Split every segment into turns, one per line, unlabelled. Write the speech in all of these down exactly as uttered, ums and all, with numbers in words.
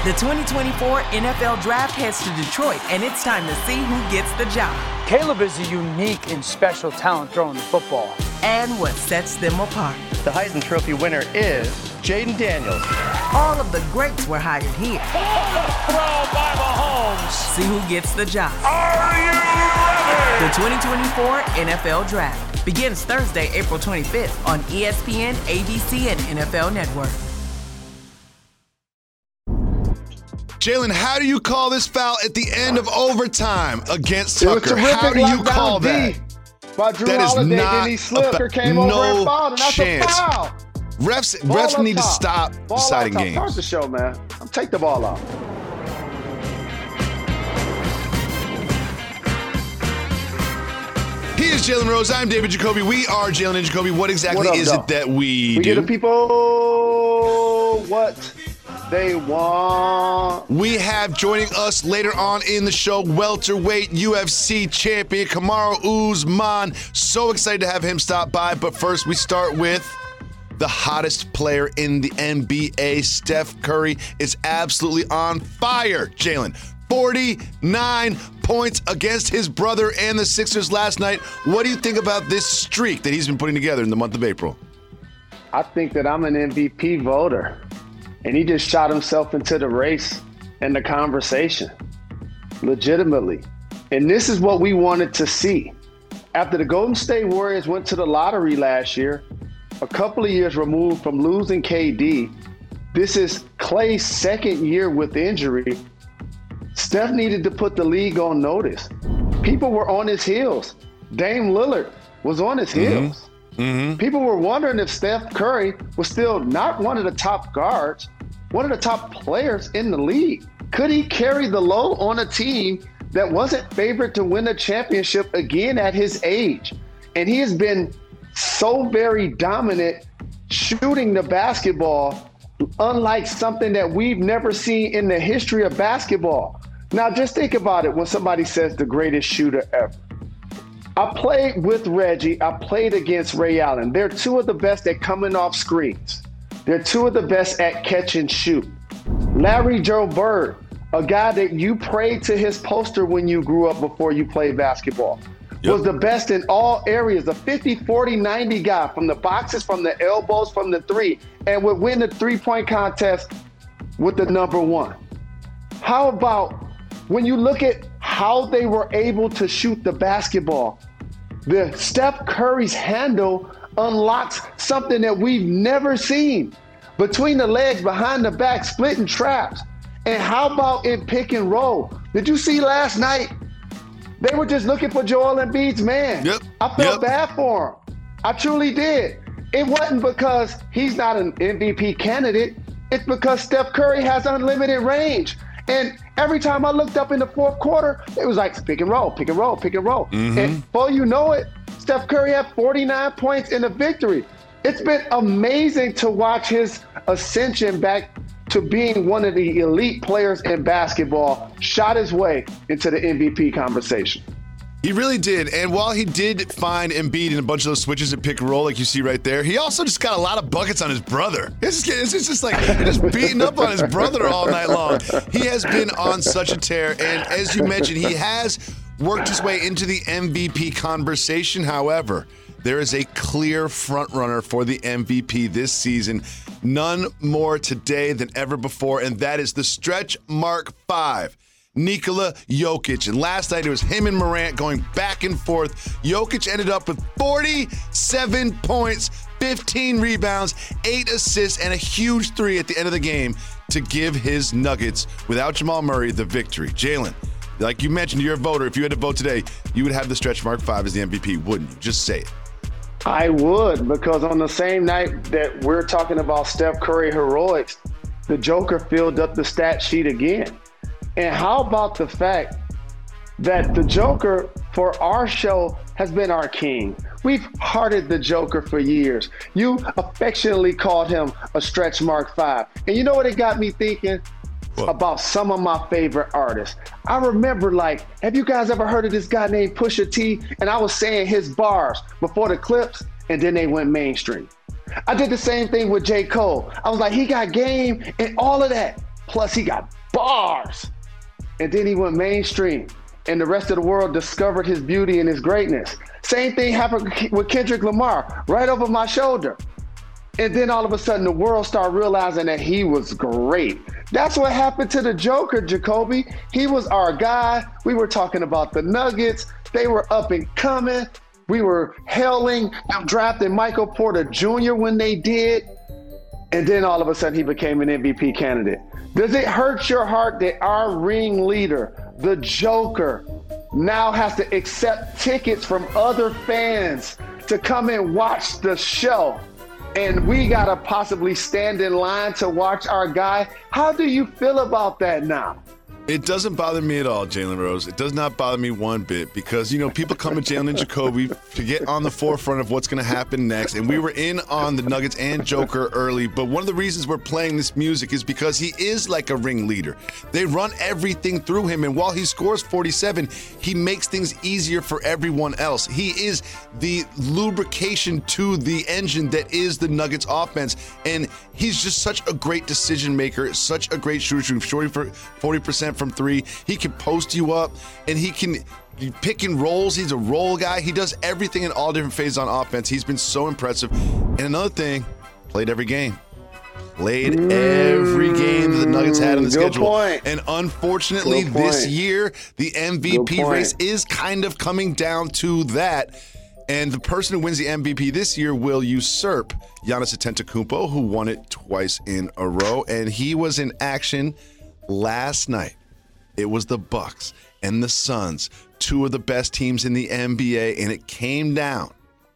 The twenty twenty-four N F L Draft heads to Detroit, and it's time to see who gets the job.
Caleb is a unique and special talent throwing the football.
And what sets them apart.
The Heisman Trophy winner is Jaden Daniels.
All of the greats were hired here.
Throw by Mahomes.
See who gets the job.
Are you ready?
The twenty twenty-four N F L Draft begins Thursday, April twenty-fifth on E S P N, A B C, and N F L Network.
Jalen, how do you call this foul at the end of overtime against Tucker? How do you call that?
By Drew
that is
Holiday,
not
then he slipped or came
no
over and fouled, and that's
chance.
a foul.
Refs,
Ball
refs
up
need
top.
to stop
Ball
deciding
up top.
games.
Start the show, man. Take the ball off.
He is Jalen Rose. I'm David Jacoby. We are Jalen and Jacoby. What exactly
What up,
is
though?
it that we,
We
do?
give the people what they want.
We have joining us later on in the show, welterweight U F C champion Kamaru Usman. So excited to have him stop by. But first, we start with the hottest player in the N B A, Steph Curry, is absolutely on fire. Jalen, forty-nine points against his brother and the Sixers last night. What do you think about this streak that he's been putting together in the month of April?
I think that I'm an M V P voter, and he just shot himself into the race and the conversation, legitimately. And this is what we wanted to see. After the Golden State Warriors went to the lottery last year, a couple of years removed from losing K D, this is Klay's second year with injury. Steph needed to put the league on notice. People were on his heels. Dame Lillard was on his heels.
Mm-hmm. Mm-hmm.
People were wondering if Steph Curry was still not one of the top guards, one of the top players in the league. Could he carry the load on a team that wasn't favored to win a championship again at his age? And he has been so very dominant shooting the basketball, unlike something that we've never seen in the history of basketball. Now, just think about it when somebody says the greatest shooter ever. I played with Reggie. I played against Ray Allen. They're two of the best at coming off screens. They're two of the best at catch and shoot. Larry Joe Bird, a guy that you prayed to his poster when you grew up before you played basketball,
Yep.
was the best in all areas, a fifty, forty, ninety guy from the boxes, from the elbows, from the three, and would win the three-point contest with the number one. How about when you look at how they were able to shoot the basketball? The Steph Curry's handle unlocks something that we've never seen. Between the legs, behind the back, splitting traps. And how about in pick and roll? Did you see last night? They were just looking for Joel Embiid's man.
Yep.
I felt
Yep.
bad for him. I truly did. It wasn't because he's not an M V P candidate. It's because Steph Curry has unlimited range. And every time I looked up in the fourth quarter, it was like pick and roll, pick and roll, pick and roll.
Mm-hmm.
And before you know it, Steph Curry had forty-nine points in a victory. It's been amazing to watch his ascension back to being one of the elite players in basketball, shot his way into the M V P conversation.
He really did. And while he did find Embiid in a bunch of those switches at pick and roll, like you see right there, he also just got a lot of buckets on his brother. It's just, it's just like he's just beating up on his brother all night long. He has been on such a tear. And as you mentioned, he has worked his way into the M V P conversation. However, there is a clear frontrunner for the M V P this season. None more today than ever before, and that is the stretch mark five, Nikola Jokic. And last night it was him and Morant going back and forth. Jokic ended up with forty-seven points, fifteen rebounds, eight assists, and a huge three at the end of the game to give his Nuggets, without Jamal Murray, the victory. Jalen, like you mentioned, you're a voter. If you had to vote today, you would have the stretch mark five as the M V P, wouldn't you? Just say it.
I would, because on the same night that we're talking about Steph Curry heroics, the Joker filled up the stat sheet again. And how about the fact that the Joker for our show has been our king? We've hearted the Joker for years. You affectionately called him a stretch mark five. And you know what it got me thinking? What? About some of my favorite artists. I remember, like, have you guys ever heard of this guy named Pusha T? And I was saying his bars before the clips, and then they went mainstream. I did the same thing with J. Cole. I was like, he got game and all of that. Plus, he got bars. And then he went mainstream, and the rest of the world discovered his beauty and his greatness. Same thing happened with Kendrick Lamar, right over my shoulder. And then all of a sudden, the world started realizing that he was great. That's what happened to the Joker, Jacoby. He was our guy. We were talking about the Nuggets. They were up and coming. We were hailing and drafting Michael Porter Junior when they did. And then all of a sudden, he became an M V P candidate. Does it hurt your heart that our ring leader, the Joker, now has to accept tickets from other fans to come and watch the show? And we got to possibly stand in line to watch our guy. How do you feel about that now?
It doesn't bother me at all, Jalen Rose. It does not bother me one bit because, you know, people come at Jalen and Jacoby to get on the forefront of what's going to happen next. And we were in on the Nuggets and Joker early. But one of the reasons we're playing this music is because he is like a ringleader. They run everything through him. And while he scores forty-seven, he makes things easier for everyone else. He is the lubrication to the engine that is the Nuggets offense. And he's just such a great decision maker, such a great shooter, shooting for forty percent from three. He can post you up, and he can pick and rolls. He's a roll guy. He does everything in all different phases on offense. He's been so impressive. And another thing, played every game. Played mm, every game that the Nuggets had on the schedule.
Point.
And unfortunately, this year, the M V P race is kind of coming down to that. And the person who wins the M V P this year will usurp Giannis Antetokounmpo, who won it twice in a row. And he was in action last night. It was the Bucks and the Suns, two of the best teams in the N B A, and it came down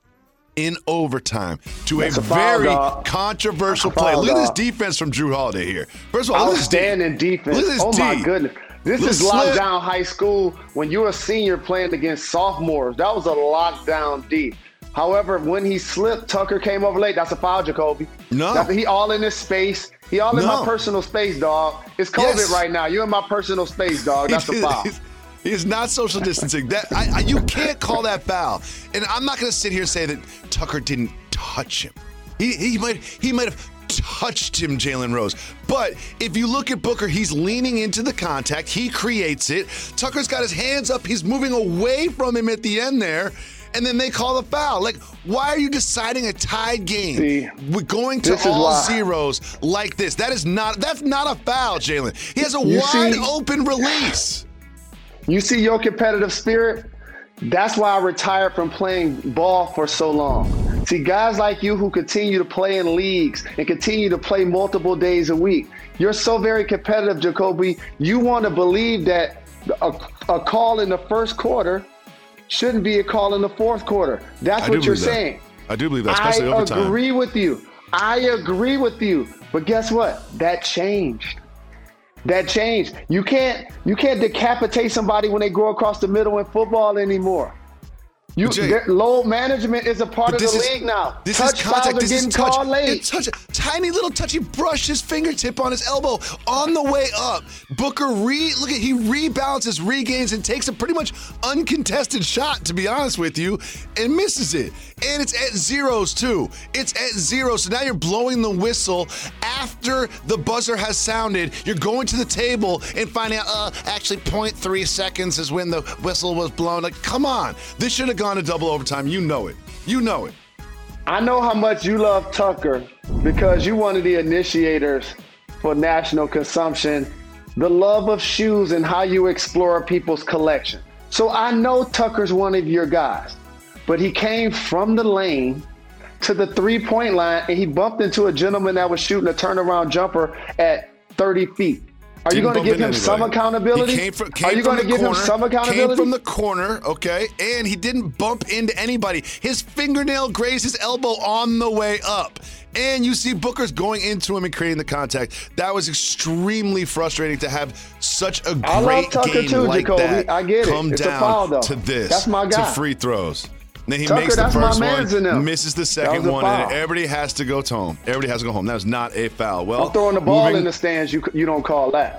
in overtime to a, a very dog. controversial play. Look dog. at this defense from Jrue Holiday here. First of all,
outstanding defense.
Look at this
oh
D.
my goodness. This
Little
is
slip.
lockdown high school when you're a senior playing against sophomores. That was a lockdown D. However, when he slipped, Tucker came over late. That's a foul, Jacoby.
No.
That's, he all in his space. He all in
no.
my personal space, dog. It's COVID
yes.
right now. You're in my personal space, dog. That's a foul.
He is not social distancing. That I, I, you can't call that foul. And I'm not going to sit here and say that Tucker didn't touch him. He he might he might have touched him, Jalen Rose. But if you look at Booker, he's leaning into the contact. He creates it. Tucker's got his hands up. He's moving away from him at the end there. And then they call the foul. Like, why are you deciding a tied game?
See,
We're going to all zeros like this. That is not, that's not a foul, Jalen. He has a you wide see, open release.
You see your competitive spirit? That's why I retired from playing ball for so long. See, guys like you who continue to play in leagues and continue to play multiple days a week, you're so very competitive, Jacoby. You want to believe that a, a call in the first quarter shouldn't be a call in the fourth quarter. That's what you're saying.
I do believe that, especially
I
overtime.
I agree with you. I agree with you. But guess what? That changed. That changed. You can't you can't decapitate somebody when they go across the middle in football anymore. You Jay, load management is a part of the is, league now.
This
touch
is contact.
fouls are
this
getting
is touch.
called late.
Touch, tiny little touch. He brushed his fingertip on his elbow on the way up. Booker re look at he rebalances, regains, and takes a pretty much uncontested shot, to be honest with you, and misses it. And it's at zeros too. It's at zero. So now you're blowing the whistle after the buzzer has sounded. You're going to the table and finding out, uh, actually zero point three seconds is when the whistle was blown. Like, come on. This should have gone to double overtime. You know it. You know it.
I know how much you love Tucker because you're one of the initiators for national consumption, the love of shoes and how you explore people's collection. So I know Tucker's one of your guys, but he came from the lane to the three-point line and he bumped into a gentleman that was shooting a turnaround jumper at thirty feet. Are Didn't you going to give him anybody. some accountability?
He came from, came
Are you going to give
corner,
him some accountability?
Came from the corner, okay, and he didn't bump into anybody. His fingernail grazed his elbow on the way up. And you see Booker's going into him and creating the contact. That was extremely frustrating to have such a great
I love Tucker
game
too,
like
Jacoby.
that
I get it.
come
it's
down
a foul, though.
to this,
that's my guy.
to free throws. Then he
Tucker,
makes the first one, misses the second one,
foul.
and everybody has to go home. Everybody has to go home. That is not a foul. Well,
I'm throwing the ball
moving,
in the stands. You you don't call that.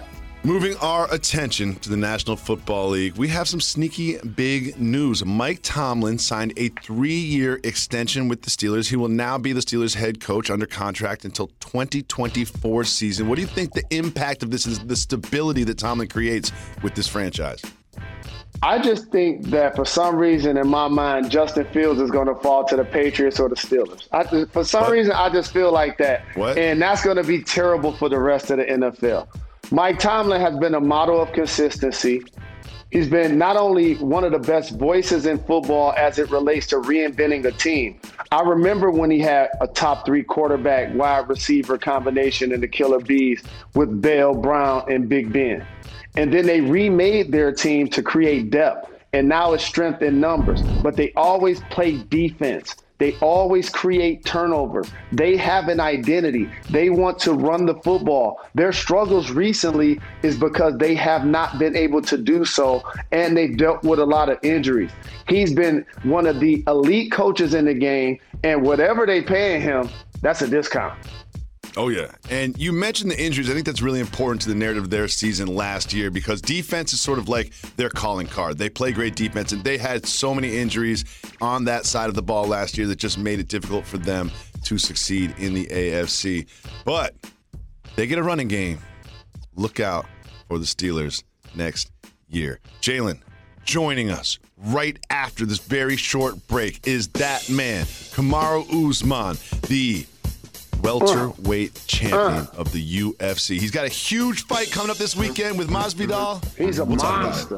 Moving our attention to the National Football League, we have some sneaky big news. Mike Tomlin signed a three-year extension with the Steelers. He will now be the Steelers head coach under contract until twenty twenty-four season. What do you think the impact of this is, the stability that Tomlin creates with this franchise?
I just think that for some reason in my mind, Justin Fields is going to fall to the Patriots or the Steelers. I just, for some what? reason, I just feel like that.
What?
And that's going to be terrible for the rest of the N F L. Mike Tomlin has been a model of consistency. He's been not only one of the best voices in football as it relates to reinventing a team. I remember when he had a top three quarterback wide receiver combination in the Killer Bees with Bell, Brown, and Big Ben. And then they remade their team to create depth. And now it's strength in numbers. But they always play defense. They always create turnovers. They have an identity. They want to run the football. Their struggles recently is because they have not been able to do so, and they've dealt with a lot of injuries. He's been one of the elite coaches in the game, and whatever they paying him, that's a discount.
Oh, yeah. And you mentioned the injuries. I think that's really important to the narrative of their season last year because defense is sort of like their calling card. They play great defense, and they had so many injuries on that side of the ball last year that just made it difficult for them to succeed in the A F C. But they get a running game. Look out for the Steelers next year. Jalen, joining us right after this very short break is that man, Kamaru Usman, the welterweight champion of the U F C. He's got a huge fight coming up this weekend with Masvidal.
He's a
we'll
monster.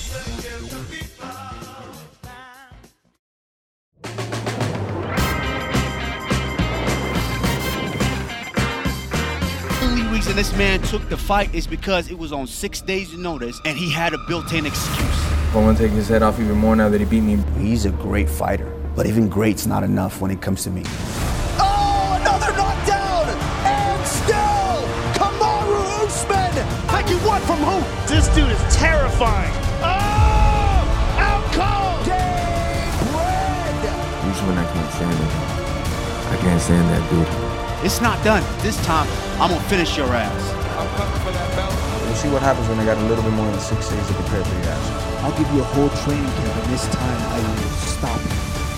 The only reason this man took the fight is because it was on six days' notice and he had a built-in excuse.
I want to take his head off even more now that he beat me.
He's a great fighter, but even great's not enough when it comes to me.
What from who?
This dude is terrifying. Oh! Out cold!
Usually when I can't stand him, I can't stand that dude.
It's not done. This time, I'm going to finish your ass.
I'm coming for that belt. We'll see what happens when I got a little bit more than six days to prepare for your ass.
I'll give you a whole training camp, and this time I will stop you.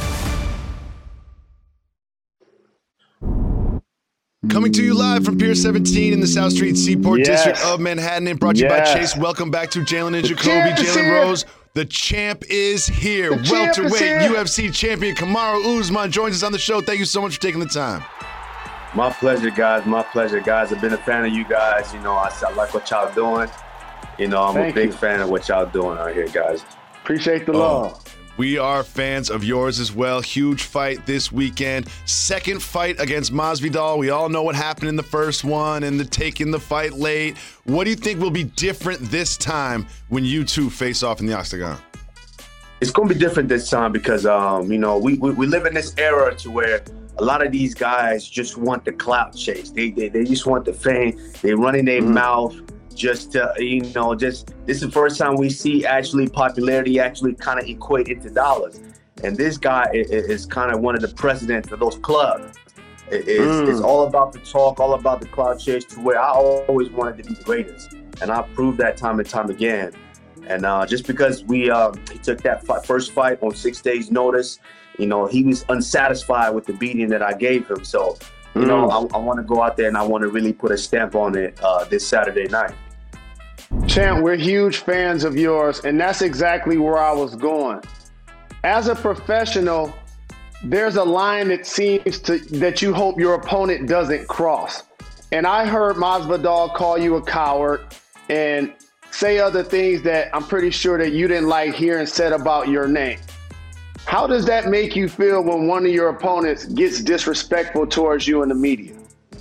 Coming to you live from Pier seventeen in the South Street Seaport
yes.
District of Manhattan and brought to you
yes.
by Chase. Welcome back to Jalen and Jacoby. Jalen Rose, the champ is here. The welterweight is here. U F C champion Kamaru Usman joins us on the show. Thank you so much for taking the time.
My pleasure, guys. My pleasure, guys. I've been a fan of you guys. You know, I, I like what y'all doing. You know, I'm Thank a big you. fan of what y'all doing out here, guys.
Appreciate the
oh.
love.
We are fans of yours as well. Huge fight this weekend. Second fight against Masvidal. We all know what happened in the first one and the taking the fight late. What do you think will be different this time when you two face off in the octagon?
It's going to be different this time because, um, you know, we, we, we live in this era to where a lot of these guys just want the clout chase. They they, they just want the fame. They run in their mm-hmm. mouth. Just to, you know, just this is the first time we see actually popularity actually kind of equate into dollars. And this guy is, is kind of one of the presidents of those clubs. It, it's, mm. it's all about the talk, all about the crowd chase to where I always wanted to be the greatest. And I proved that time and time again. And uh, just because we uh, he took that fight, first fight on six days notice, you know, he was unsatisfied with the beating that I gave him. So, you mm. know, I, I want to go out there and I want to really put a stamp on it uh, this Saturday night.
Champ, we're huge fans of yours, and that's exactly where I was going. As a professional, there's a line that seems to that you hope your opponent doesn't cross. And I heard Masvidal call you a coward and say other things that I'm pretty sure that you didn't like hearing said about your name. How does that make you feel when one of your opponents gets disrespectful towards you in the media?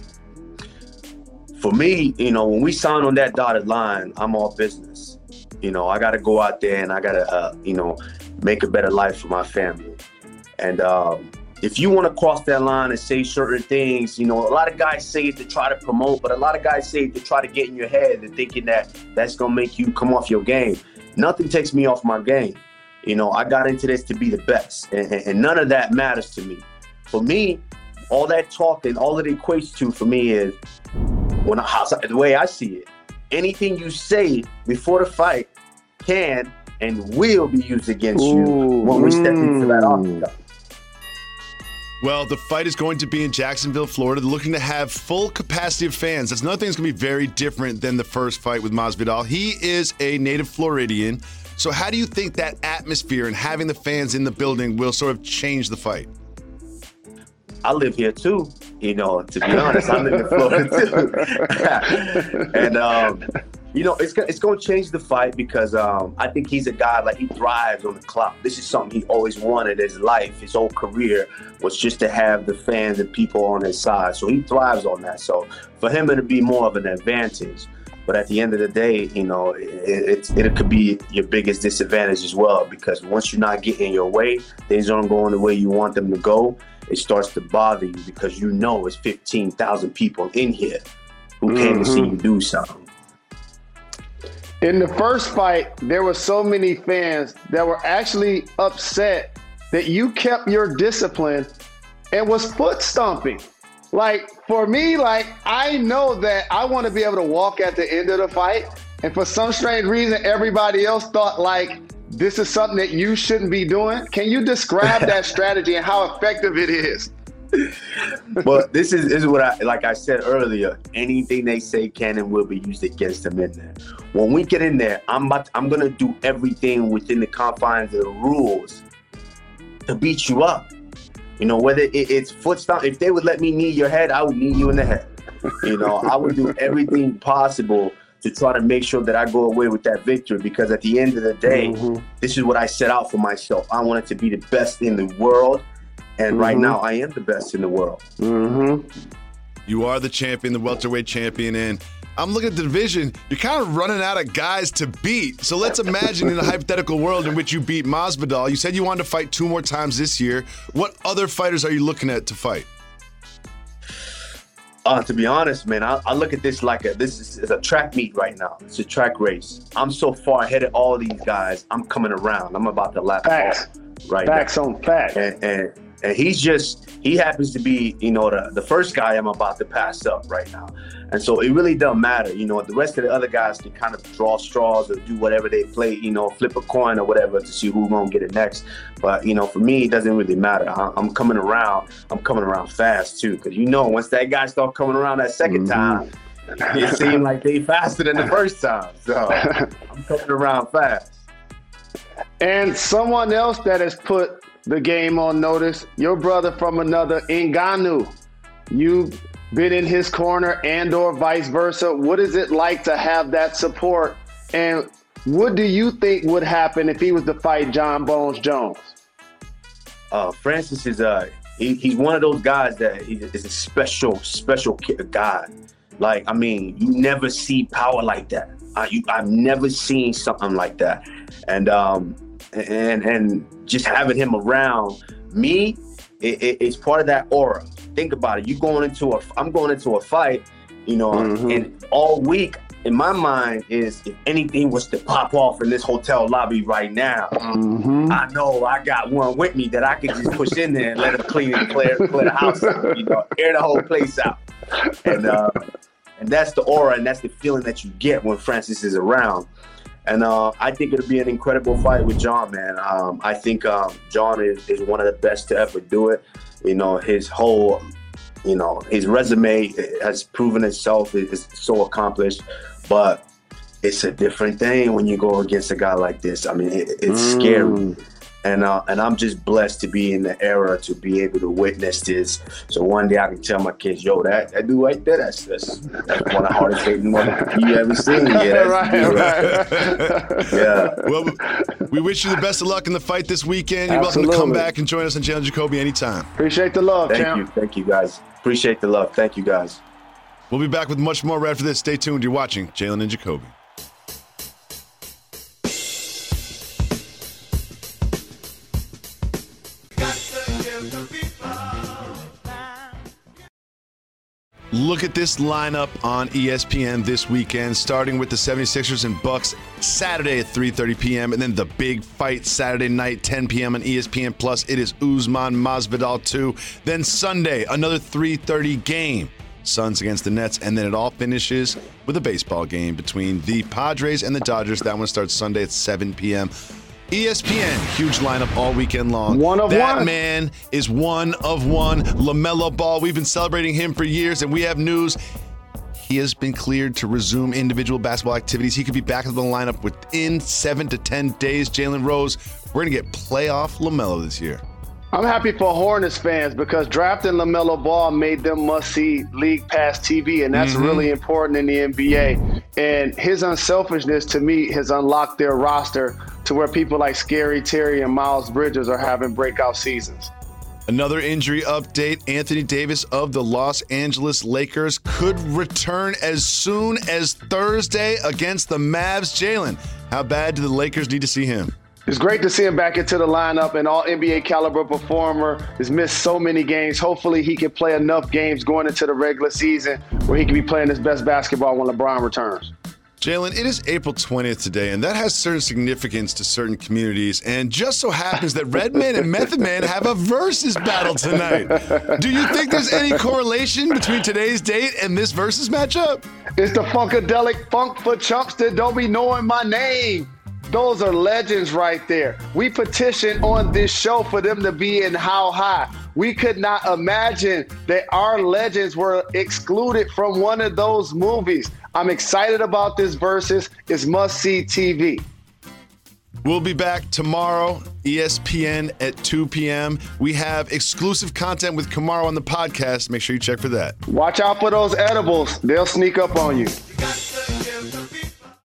For me, you know, when we sign on that dotted line, I'm all business. You know, I got to go out there and I got to, uh, you know, make a better life for my family. And um, if you want to cross that line and say certain things, you know, a lot of guys say it to try to promote, but a lot of guys say it to try to get in your head and thinking that that's going to make you come off your game. Nothing takes me off my game. You know, I got into this to be the best, and, and none of that matters to me. For me, all that talking, all it equates to for me is, when I, the way I see it, anything you say before the fight can and will be used against Ooh, you when we step into that octagon.
Well, the fight is going to be in Jacksonville, Florida. They're looking to have full capacity of fans. That's another thing that's going to be very different than the first fight with Masvidal. He is a native Floridian. So how do you think that atmosphere and having the fans in the building will sort of change the fight?
I live here too, you know, to be honest. I live in Florida too. and, um, you know, it's, it's going to change the fight because um, I think he's a guy, like, he thrives on the clout. This is something he always wanted in his life. His whole career was just to have the fans and people on his side. So he thrives on that. So for him, it'll be more of an advantage. But at the end of the day, you know, it, it, it could be your biggest disadvantage as well, because once you're not getting your way, things aren't going the way you want them to go. It starts to bother you because you know it's fifteen thousand people in here who mm-hmm. came to see you do something.
In the first fight, there were so many fans that were actually upset that you kept your discipline and was foot stomping. Like, for me, like, I know that I want to be able to walk at the end of the fight. And for some strange reason, everybody else thought, like, this is something that you shouldn't be doing. Can you describe that strategy and how effective it is?
Well, this is, this is what I, like I said earlier, anything they say can and will be used against them in there. When we get in there, I'm about to, I'm going to do everything within the confines of the rules to beat you up. You know, whether it, it's foot stomp, if they would let me knee your head, I would knee you in the head. You know, I would do everything possible to try to make sure that I go away with that victory, because at the end of the day, mm-hmm. this is what I set out for myself. I wanted to be the best in the world, and mm-hmm. right now I am the best in the world.
Mm-hmm.
You are the champion, the welterweight champion, and I'm looking at the division. You're kind of running out of guys to beat. So let's imagine in a hypothetical world in which you beat Masvidal. You said you wanted to fight two more times this year. What other fighters are you looking at to fight?
Uh, to be honest, man, I, I look at this like a, this is, is a track meet right now. It's a track race. I'm so far ahead of all these guys. I'm coming around. I'm about to lap
facts
right
facts
now.
on facts.
And, and and he's just he happens to be, you know, the the first guy I'm about to pass up right now. And so it really doesn't matter. You know, the rest of the other guys can kind of draw straws or do whatever they play, you know, flip a coin or whatever to see who's going to get it next. But, you know, for me, it doesn't really matter. I, I'm coming around. I'm coming around fast, too, because, you know, once that guy starts coming around that second time, it seemed like they faster than the first time. So I'm coming around fast.
And someone else that has put the game on notice, your brother from another, Ngannou. You've been in his corner and or vice versa. What is it like to have that support? And what do you think would happen if he was to fight John Bones Jones?
Uh, Francis is uh, he, he's one of those guys that he is a special, special guy. Like, I mean, you never see power like that. Uh, you, I've never seen something like that. And um, and and just having him around me, it, it, it's part of that aura. Think about it. You going into a, I'm going into a fight, you know, mm-hmm. and all week in my mind is if anything was to pop off in this hotel lobby right now,
mm-hmm.
I know I got one with me that I can just push in there and let him clean and clear, clear the house out, you know, air the whole place out. And uh, and that's the aura and that's the feeling that you get when Francis is around. And uh, I think it'll be an incredible fight with John, man. Um, I think um, John is, is one of the best to ever do it. You know, his whole, you know, his resume has proven itself. It's so accomplished. But it's a different thing when you go against a guy like this. I mean, it, it's mm. scary. And uh, and I'm just blessed to be in the era to be able to witness this. So one day I can tell my kids, yo, that, that dude right there, that's, that's, that's one of the hardest hitting motherfuckers you ever seen. Yeah,
right, right.
Yeah.
Well, we wish you the best of luck in the fight this weekend. You're
Absolutely.
welcome to come back and join us on Jalen Jacoby anytime.
Appreciate the love,
Thank
champ.
you. Thank you, guys. Appreciate the love. Thank you, guys.
We'll be back with much more right after this. Stay tuned. You're watching Jalen and Jacoby. Look at this lineup on E S P N this weekend, starting with the seventy-sixers and Bucks Saturday at three thirty p.m. and then the big fight Saturday night, ten p.m. on E S P N Plus. It is Usman Masvidal two. Then Sunday, another three thirty game. Suns against the Nets, and then it all finishes with a baseball game between the Padres and the Dodgers. That one starts Sunday at seven p.m. E S P N, huge lineup all weekend long.
One of
that
one.
man is one of one. LaMelo Ball, we've been celebrating him for years, and we have news. He has been cleared to resume individual basketball activities. He could be back in the lineup within seven to ten days. Jalen Rose, we're going to get playoff LaMelo this year.
I'm happy for Hornets fans because drafting LaMelo Ball made them must-see League Pass T V, and that's mm-hmm. really important in the N B A. And his unselfishness, to me, has unlocked their roster to where people like Scary Terry and Miles Bridges are having breakout seasons.
Another injury update. Anthony Davis of the Los Angeles Lakers could return as soon as Thursday against the Mavs. Jalen, how bad do the Lakers need to see him?
It's great to see him back into the lineup. An all N B A caliber performer, has missed so many games. Hopefully he can play enough games going into the regular season where he can be playing his best basketball when LeBron returns.
Jalen, it is April twentieth today, and that has certain significance to certain communities. And just so happens that Redman and Method Man have a versus battle tonight. Do you think there's any correlation between today's date and this versus matchup?
It's the Funkadelic Funk for Chumps that don't be knowing my name. Those are legends right there. We petitioned on this show for them to be in How High. We could not imagine that our legends were excluded from one of those movies. I'm excited about this versus. It's must-see T V.
We'll be back tomorrow, E S P N at two p.m. We have exclusive content with Kamaro on the podcast. Make sure you check for that.
Watch out for those edibles. They'll sneak up on you.